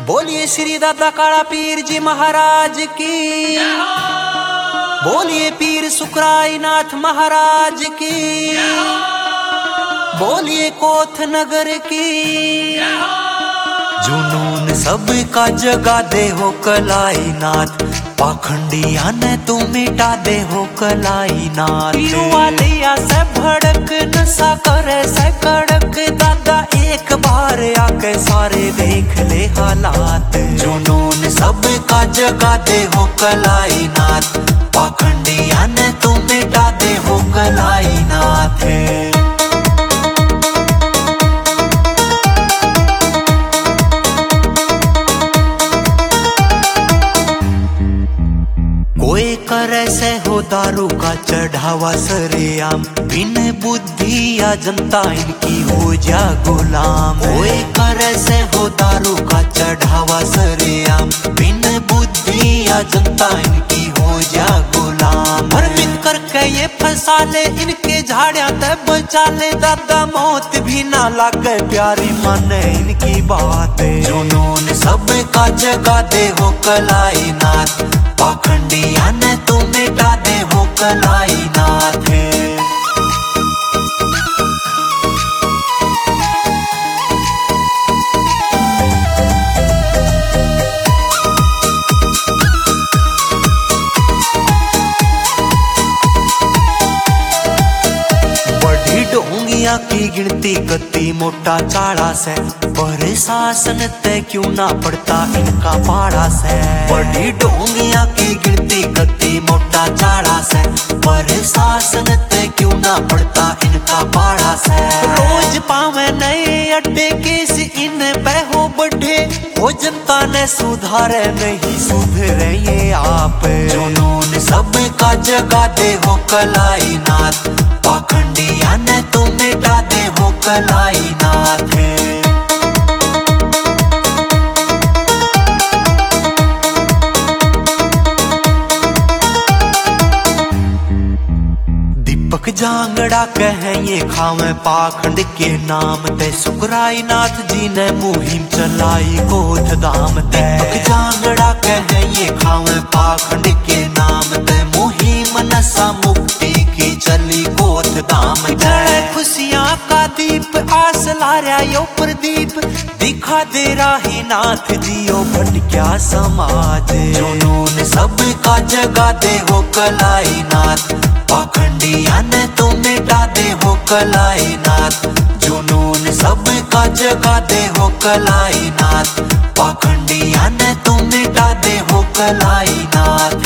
बोलिए श्री दादा काला पीर जी महाराज की, बोलिए पीर सुखराई नाथ महाराज की, बोलिए कोथ नगर की। जुनून सबका जगा दे हो कलाई नाथ, पाखंडिया ने तू मिटा दे हो कलाई नाथ। वालिया से भड़क नशा करे से कड़क, दादा एक बार आके सारे देख ले हालात। जुनून सबका जगा दे हो कलाई नाथ, पाखंडिया ने तू मिटा दे हो कलाई नाथ। कोई करे से हो दारू का चढ़ावा सरेआम, बिन बुद्धि या जनता इनकी हो जा गुलाम। कोई करे से हो दारू का चढ़ावा सरेआम, बिन बुद्धि या जनता इनकी हो जा गुलाम। भ्रमित करके ये फंसा ले इनके झाड़िया ते बचा ले, दादा मौत भी ना लागे प्यारी माने इनकी बात। जुनून सबका जगा दे हो कलाई नाथ, पाखंडिया ने तू मिटा दे हो कलाई नाथ। बड़ी डोंगिया की गिनती कती मोटा चाड़ा से, पर शासन ते क्यों ना पड़ता इनका पाड़ा से। बड़ी डोंगिया की गिनती कती मोटा चाड़ा से, पर शासन ते क्यों ना पड़ता इनका पाड़ा से। रोज पावे नए अड्डे केस इन पे हो बढ़े, वो जनता ने सुधारे नहीं सुधरे ये आप। जुनून सबका जगा दे हो कलाई नाथ, पाखंडिया ने तू मिटा दे हो कलाई नाथ। दीपक जांगड़ा कहे ये खावे पाखंड के नाम ते, सुखराई नाथ जी ने मुहिम चलाई कोथ दाम ते। दीपक जांगड़ा कहे ये खावे पाखंड के नाम ते, मुहिम नशा मुक्ति की चली कोथ दाम ते। खुशियां का दीप आस लार्या यो प्रदीप, दिखा दे राही नाथ जियो भटक्या समाज। जुनून सबका जगा दे हो कलाई नाथ, पाखंडिया ने तू मिटा दे हो कलाई नाथ। जुनून सबका जगा दे हो कलाई नाथ, पाखंडिया ने तू मिटा दे हो कलाई नाथ।